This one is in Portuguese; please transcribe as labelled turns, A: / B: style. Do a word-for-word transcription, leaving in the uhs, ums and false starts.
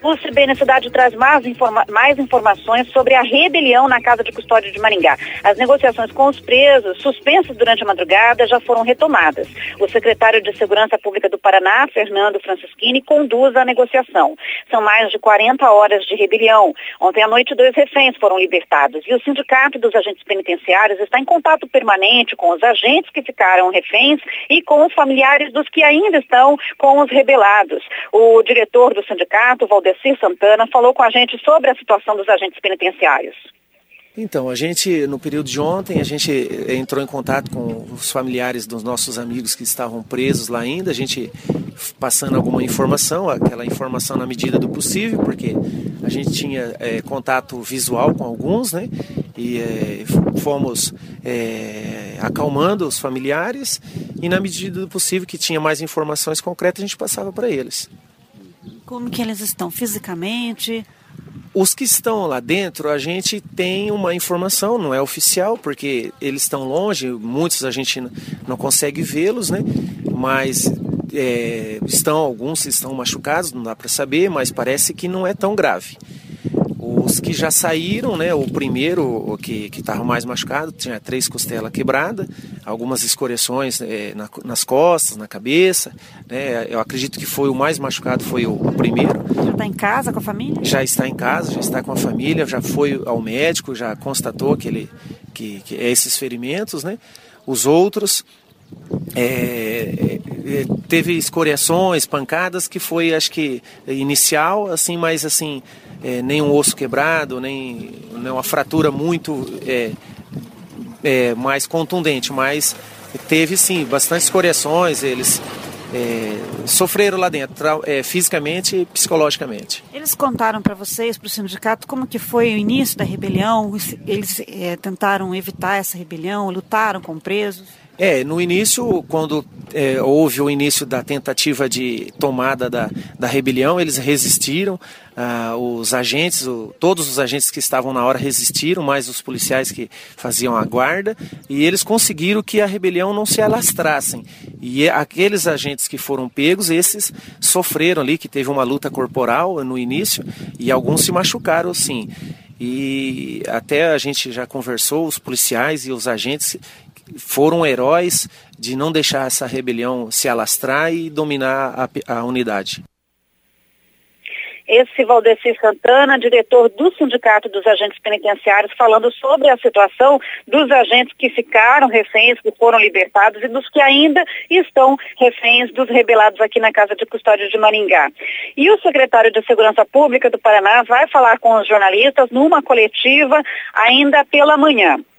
A: O C B N Cidade traz mais, informa- mais informações sobre a rebelião na Casa de Custódia de Maringá. As negociações com os presos, suspensas durante a madrugada, já foram retomadas. O secretário de Segurança Pública do Paraná, Fernando Francischini, conduz a negociação. São mais de quarenta horas de rebelião. Ontem à noite, dois reféns foram libertados e o Sindicato dos Agentes Penitenciários está em contato permanente com os agentes que ficaram reféns e com os familiares dos que ainda estão com os rebelados. O diretor do sindicato, Valdecir Santana, falou com a gente sobre a situação dos agentes penitenciários.
B: Então, a gente, no período de ontem, a gente entrou em contato com os familiares dos nossos amigos que estavam presos lá ainda, a gente passando alguma informação, aquela informação na medida do possível, porque a gente tinha é, contato visual com alguns, né, e é, fomos é, acalmando os familiares e na medida do possível que tinha mais informações concretas, a gente passava para eles.
C: Como que eles estão fisicamente?
B: Os que estão lá dentro, a gente tem uma informação, não é oficial, porque eles estão longe, muitos a gente não consegue vê-los, né? Mas é, estão, alguns estão machucados, não dá para saber, mas parece que não é tão grave. Os que já saíram, né, o primeiro, o que estava mais machucado, tinha três costelas quebradas, algumas escoriações é, na, nas costas, na cabeça, né, eu acredito que foi o mais machucado, foi o, o primeiro.
C: Já está em casa com a família?
B: Já está em casa, já está com a família, já foi ao médico, já constatou que, ele, que, que é esses ferimentos, né? Os outros... É, é, teve escoriações, pancadas, que foi, acho que, inicial, assim, mas assim, é, nem um osso quebrado, nem, nem uma fratura muito é, é, mais contundente, mas teve sim, bastante escoriações, eles é, sofreram lá dentro, é, fisicamente e psicologicamente.
C: Eles contaram para vocês, para o sindicato, como que foi o início da rebelião? Eles é, tentaram evitar essa rebelião, lutaram com presos?
B: É, no início, quando é, houve o início da tentativa de tomada da, da rebelião, eles resistiram, ah, os agentes, o, todos os agentes que estavam na hora resistiram, mais os policiais que faziam a guarda, e eles conseguiram que a rebelião não se alastrassem. E aqueles agentes que foram pegos, esses sofreram ali, que teve uma luta corporal no início, e alguns se machucaram sim. E até a gente já conversou, os policiais e os agentes foram heróis de não deixar essa rebelião se alastrar e dominar a, a unidade.
A: Esse Valdecir Santana, diretor do Sindicato dos Agentes Penitenciários, falando sobre a situação dos agentes que ficaram reféns, que foram libertados e dos que ainda estão reféns dos rebelados aqui na Casa de Custódia de Maringá. E o secretário de Segurança Pública do Paraná vai falar com os jornalistas numa coletiva ainda pela manhã.